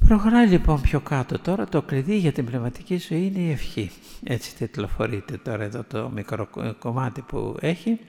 Προχωράει λοιπόν πιο κάτω τώρα. Το κλειδί για την πνευματική ζωή είναι η ευχή. Έτσι τιτλοφορείται τώρα εδώ το μικρό κομμάτι που έχει.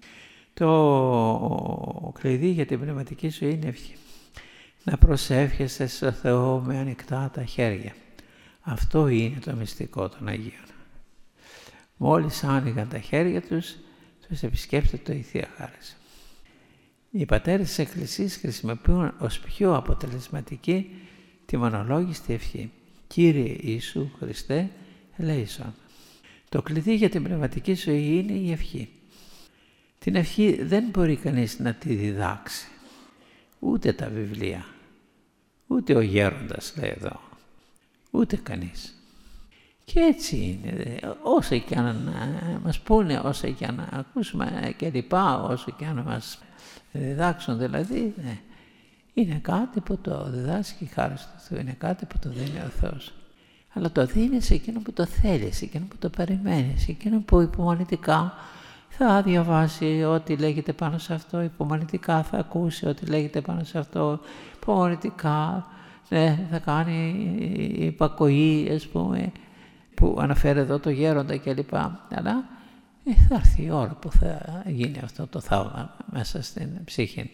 Το κλειδί για την πνευματική ζωή είναι η ευχή. Να προσεύχεστε στο Θεό με ανοιχτά τα χέρια. Αυτό είναι το μυστικό των Αγίων. Μόλις άνοιγαν τα χέρια τους επισκέπτεται η Θεία Χάρις. Οι πατέρες της Εκκλησίας χρησιμοποιούν ως πιο αποτελεσματική τη μονολόγιστη ευχή. Κύριε Ιησού Χριστέ, ελέησον. Το κλειδί για την πνευματική ζωή είναι η ευχή. Την ευχή δεν μπορεί κανείς να τη διδάξει. Ούτε τα βιβλία, ούτε ο γέροντας λέει εδώ, ούτε κανείς. Και έτσι είναι, όσο και αν μας πούνε, όσο και αν ακούσουμε και λοιπά, όσο και αν μας διδάξουν δηλαδή, ναι, είναι κάτι που το διδάσκει η χάρη του Θεού, είναι κάτι που το δίνει ο Θεός. Αλλά το δίνει σε εκείνο που το θέλει, σε εκείνο που το περιμένει, σε εκείνο που υπομονητικά θα διαβάσει ό,τι λέγεται πάνω σε αυτό, υπομονητικά θα ακούσει ό,τι λέγεται πάνω σε αυτό, υπομονητικά θα κάνει υπακοή, ας πούμε, που αναφέρει εδώ το γέροντα κλπ. Αλλά θα έρθει η ώρα που θα γίνει αυτό το θαύμα μέσα στην ψυχή.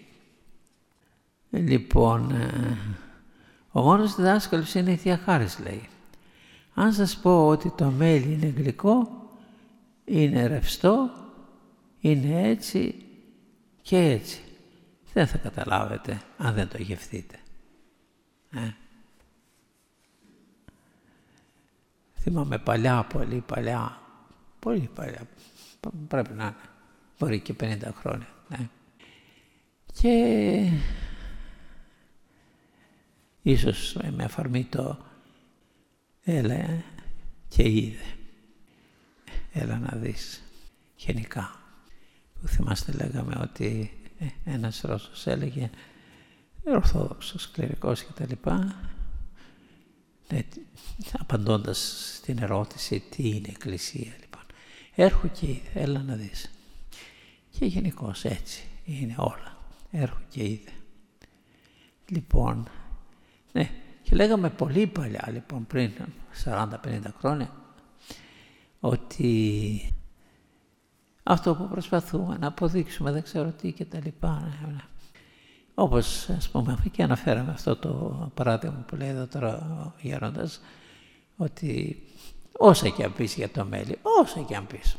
Λοιπόν, ο μόνος διδάσκαλος είναι η Θεία Χάρις, λέει. Αν σας πω ότι το μέλι είναι γλυκό, είναι ρευστό, είναι έτσι και έτσι, δεν θα καταλάβετε αν δεν το γευτείτε. Θυμάμαι παλιά, πολύ παλιά, πρέπει να είναι, μπορεί και 50 χρόνια. Ναι. Και ίσως με αφορμή το έλα και είδε, έλα να δεις γενικά. Που θυμάστε λέγαμε ότι ένας Ρώσος έλεγε, ορθόδοξος κληρικός κτλ. Απαντώντας στην ερώτηση τι είναι Εκκλησία λοιπόν. Έρχου και είδε, έλα να δεις. Και γενικώς έτσι είναι όλα. Έρχου και είδε. Λοιπόν, ναι, και λέγαμε πολύ παλιά λοιπόν πριν 40-50 χρόνια ότι αυτό που προσπαθούμε να αποδείξουμε δεν ξέρω τι και τα λοιπά. Όπως ας πούμε και αναφέραμε αυτό το παράδειγμα που λέει εδώ τώρα ο γέροντας, ότι όσα και αν πεις για το μέλι, όσα και αν πεις,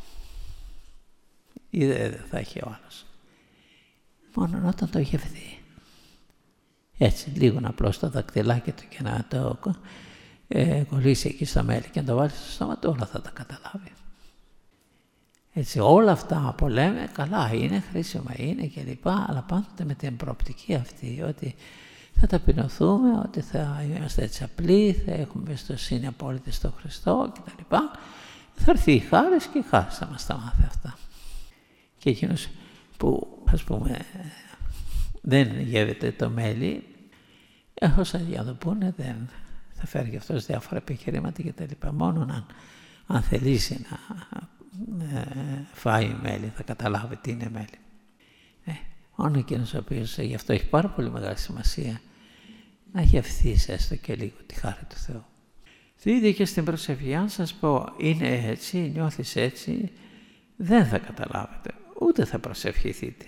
δεν θα έχει ο άλλος. Μόνο όταν το γευθεί. Έτσι λίγο να απλώσει το δακτυλάκι του και να το κολλήσει εκεί στα μέλι και να το βάλει στο στόμα του, όλα θα τα καταλάβει. Έτσι όλα αυτά που λέμε καλά είναι, χρήσιμα είναι και λοιπά, αλλά πάντοτε με την προοπτική αυτή ότι θα ταπεινωθούμε, ότι θα είμαστε έτσι απλοί, θα έχουμε εμπιστοσύνη απόλυτη στον Χριστό και τα λοιπά. Θα έρθει η χάρις και η χάρις θα μας τα μάθει αυτά. Και εκείνος που ας πούμε δεν γεύεται το μέλι, όσα για το πούνε δεν θα φέρει και αυτός διάφορα επιχειρήματα και τα λοιπά. Μόνο αν θελήσει να φάει μέλι, θα καταλάβει τι είναι μέλι. Μόνο εκείνος ο οποίος γι' αυτό έχει πάρα πολύ μεγάλη σημασία να γευθείς έστω και λίγο τη χάρη του Θεού. Δείτε και στην προσευχή, αν σας πω είναι έτσι, νιώθεις έτσι, δεν θα καταλάβετε, ούτε θα προσευχηθείτε.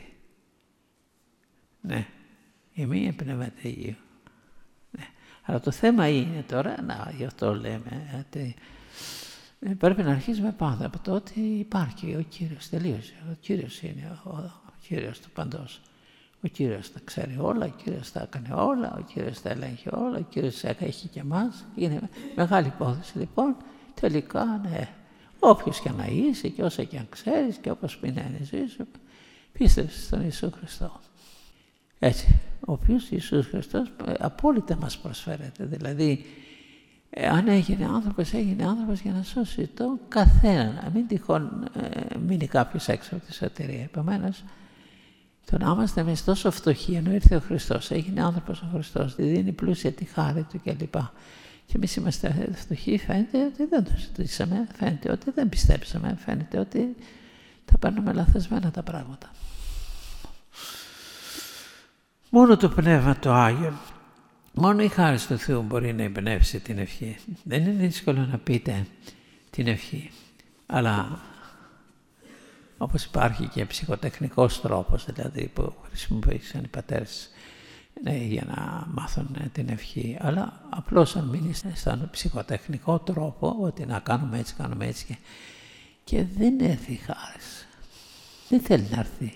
Ναι, η μία πνεύματι Αγίου. Ναι. Αλλά το θέμα είναι τώρα, γι' αυτό λέμε, ότι πρέπει να αρχίσουμε πάντα από το ότι υπάρχει ο Κύριος, τελείωσε. Ο Κύριος είναι ο Κύριος του παντός. Ο Κύριος τα ξέρει όλα, ο Κύριος τα έκανε όλα, ο Κύριος τα ελέγχει όλα, ο Κύριος έχει και εμάς. Είναι μεγάλη υπόθεση λοιπόν, τελικά ναι. Όποιος και να είσαι και όσα και αν ξέρεις και όπως πει να είναι η ζωή σου, πίστεψε στον Ιησού Χριστό. Έτσι, ο οποίος Ιησούς Χριστός απόλυτα μας προσφέρεται. Δηλαδή, αν έγινε άνθρωπος για να σώσει τον καθέναν. Να μην τυχόν μείνει κάποιος έξω από τη σωτηρία. Επομένως, το να είμαστε εμείς τόσο φτωχοί, ενώ ήρθε ο Χριστός, έγινε άνθρωπος ο Χριστός, τη δίνει πλούσια τη χάρη του κλπ. Και εμείς είμαστε φτωχοί, φαίνεται ότι δεν το ζητήσαμε, φαίνεται ότι δεν πιστέψαμε, φαίνεται ότι τα παίρνουμε λαθασμένα τα πράγματα. Μόνο το Πνεύμα το Άγιο Μόνο η χάρη του Θεού μπορεί να εμπνεύσει την ευχή. Δεν είναι δύσκολο να πείτε την ευχή, αλλά όπως υπάρχει και ψυχοτεχνικός τρόπος, δηλαδή που χρησιμοποιήσαν οι πατέρες για να μάθουν την ευχή, αλλά απλώς αν μείνει στον ψυχοτεχνικό τρόπο, ότι να κάνουμε έτσι και δεν έρθει η χάρη. Δεν θέλει να έρθει.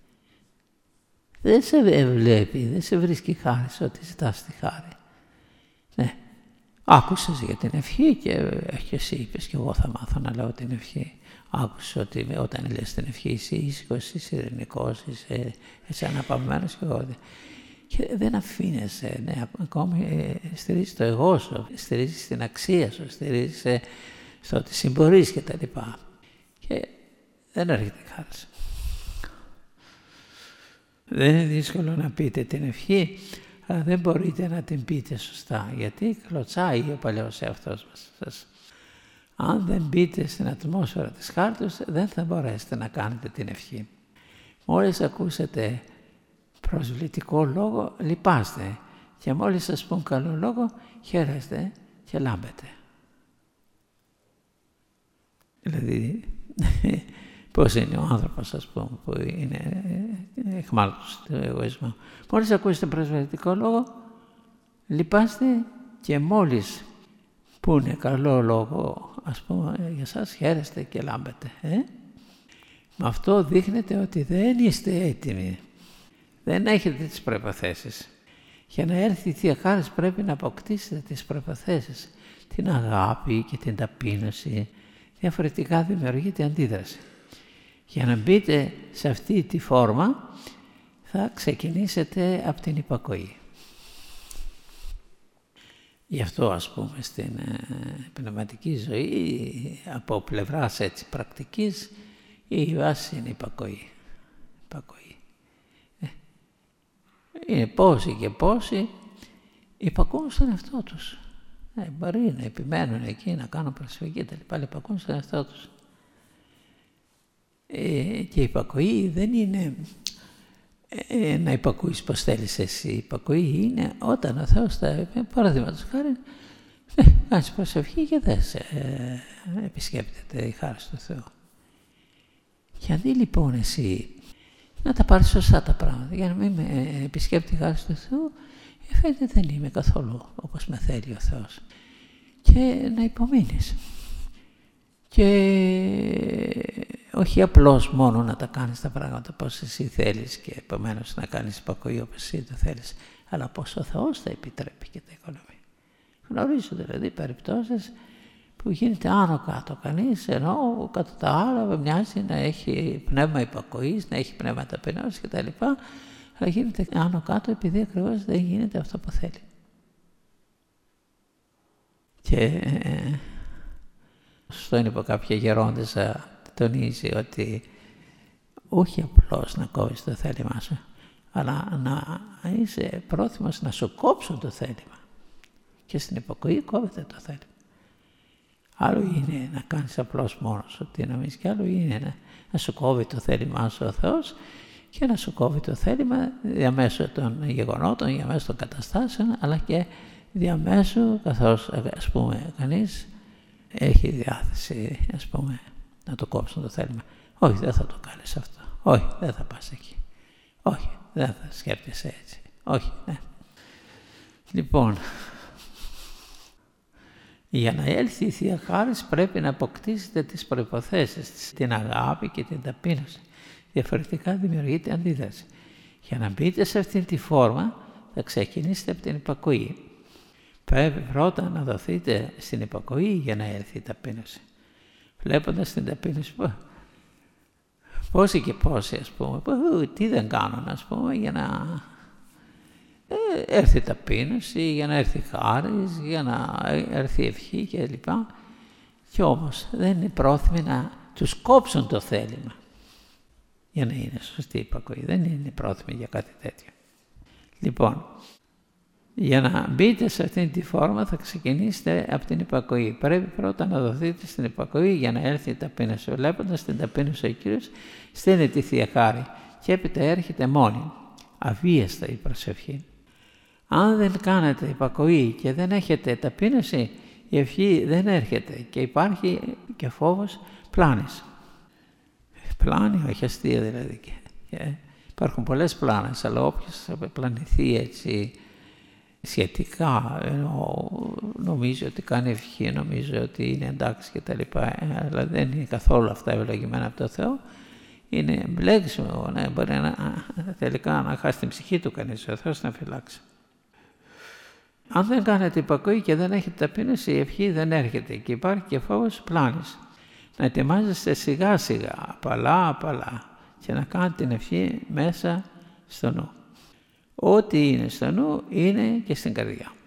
Δεν σε βλέπει, δεν σε βρίσκει χάρη ότι ζητάς τη χάρη. Ναι, άκουσες για την ευχή και εσύ είπες και εγώ θα μάθω να λέω την ευχή. Άκουσες ότι όταν λες την ευχή είσαι ήσυχος, είσαι ειρηνικός, είσαι αναπαυμένος και δεν αφήνεσαι, ναι, ακόμη στηρίζεις το εγώ σου, στηρίζεις την αξία σου, στηρίζεις στο ότι συμπορείς και τα λοιπά. Και δεν έρχεται η χάρη. Δεν είναι δύσκολο να πείτε την ευχή, αλλά δεν μπορείτε να την πείτε σωστά, γιατί κλωτσάει ο παλιός εαυτός μας. Αν δεν μπείτε στην ατμόσφαιρα της χάρτης, δεν θα μπορέσετε να κάνετε την ευχή. Μόλις ακούσετε προσβλητικό λόγο, λυπάστε και μόλις σας πούν καλό λόγο, χαίρεστε και λάμπετε. Δηλαδή, πώς είναι ο άνθρωπος, ας πούμε, που είναι εχμάλωτος του εγωισμού. Μόλις ακούσετε προσβλητικό λόγο, λυπάστε και μόλις πούνε καλό λόγο, ας πούμε, για σας, χαίρεστε και λάμπετε. Με αυτό δείχνετε ότι δεν είστε έτοιμοι. Δεν έχετε τις προϋποθέσεις. Για να έρθει η Θεία Χάρις πρέπει να αποκτήσετε τις προϋποθέσεις. Την αγάπη και την ταπείνωση. Διαφορετικά δημιουργείται αντίδραση. Για να μπείτε σε αυτή τη φόρμα θα ξεκινήσετε από την υπακοή. Γι' αυτό, ας πούμε, στην πνευματική ζωή, από πλευράς έτσι πρακτικής, η βάση είναι υπακοή. Είναι πόσοι και πόσοι υπακούν στον εαυτό τους. Μπορεί να επιμένουν εκεί, να κάνουν προσφυγή και τα λοιπά, αλλά υπακούν στον εαυτό τους. Και η υπακοή δεν είναι να υπακούεις πως θέλεις εσύ. Η υπακοή είναι όταν ο Θεός παραδείγματος χάρη κάνεις προσευχή και δεν σε επισκέπτεται η χάρη του Θεού. Γιατί λοιπόν εσύ να τα πάρεις σωστά τα πράγματα, για να μην με επισκέπτει η χάρη του Θεού, φαίνεται δεν είμαι καθόλου όπως με θέλει ο Θεός. Και να υπομείνεις. Και όχι απλώς μόνο να τα κάνεις τα πράγματα πώς εσύ θέλεις και επομένως να κάνεις υπακοή όπως εσύ το θέλεις, αλλά πώς ο Θεός θα επιτρέπει και τα οικονομεί. Γνωρίζω δηλαδή περιπτώσεις που γίνεται άνω κάτω κανείς, ενώ κατά τα άλλα μοιάζει να έχει πνεύμα υπακοής, να έχει πνεύμα ταπεινώσης κτλ. Αλλά γίνεται άνω κάτω επειδή ακριβώς δεν γίνεται αυτό που θέλει. Και σωστό είναι από κάποια γερόντισσα τονίζει ότι όχι απλώς να κόβεις το θέλημά σου, αλλά να είσαι πρόθυμος να σου κόψουν το θέλημα. Και στην υπακοή κόβεται το θέλημα. Άλλο είναι να κάνεις απλώς μόνος ότι νομίζεις, και άλλο είναι να σου κόβει το θέλημά σου ο Θεός και να σου κόβει το θέλημα διαμέσου των γεγονότων, διαμέσου των καταστάσεων, αλλά και διαμέσου, καθώς ας πούμε κανείς έχει διάθεση, ας πούμε, να το κόψουν το θέλημα. Όχι, δεν θα το κάνεις αυτό. Όχι, δεν θα πας εκεί. Όχι, δεν θα σκέφτεσαι έτσι. Όχι, ναι. Λοιπόν, για να έλθει η Θεία Χάρις πρέπει να αποκτήσετε τις προϋποθέσεις, την αγάπη και την ταπείνωση. Διαφορετικά δημιουργείται αντίδραση. Για να μπείτε σε αυτή τη φόρμα θα ξεκινήσετε από την υπακοή. Πρέπει πρώτα να δοθείτε στην υπακοή για να έρθει η ταπείνωση. Βλέποντας την ταπείνωση, πόσοι και πόσοι, ας πούμε, τι δεν κάνουν, ας πούμε, για να έρθει η ταπείνωση, για να έρθει χάρις, για να έρθει ευχή κλπ. Και όμως δεν είναι πρόθυμοι να τους κόψουν το θέλημα για να είναι σωστή η υπακοή. Δεν είναι πρόθυμοι για κάτι τέτοιο. Λοιπόν, για να μπείτε σε αυτήν τη φόρμα θα ξεκινήσετε από την υπακοή. Πρέπει πρώτα να δοθείτε στην υπακοή για να έρθει η ταπείνωση. Βλέποντας την ταπείνωση ο Κύριος στέλνει τη Θεία Χάρη και έπειτα έρχεται μόνη, αβίαστα η προσευχή. Αν δεν κάνετε υπακοή και δεν έχετε ταπείνωση, η ευχή δεν έρχεται και υπάρχει και φόβος πλάνης. Πλάνη, όχι αστεία δηλαδή. Υπάρχουν πολλές πλάνες, αλλά όποιος πλανηθεί έτσι σχετικά, νομίζει ότι κάνει ευχή, νομίζει ότι είναι εντάξει και τα λοιπά, αλλά δεν είναι καθόλου αυτά ευλογημένα από το Θεό, είναι μπλέξιμο, ναι, μπορεί τελικά να χάσει την ψυχή του κανείς, ο Θεός να φυλάξει. Αν δεν κάνετε υπακοή και δεν έχετε ταπείνωση, η ευχή δεν έρχεται και υπάρχει και φόβος πλάνης. Να ετοιμάζεστε σιγά σιγά, απαλά και να κάνετε την ευχή μέσα στο νου. Ό,τι είναι στο νου είναι και στην καρδιά.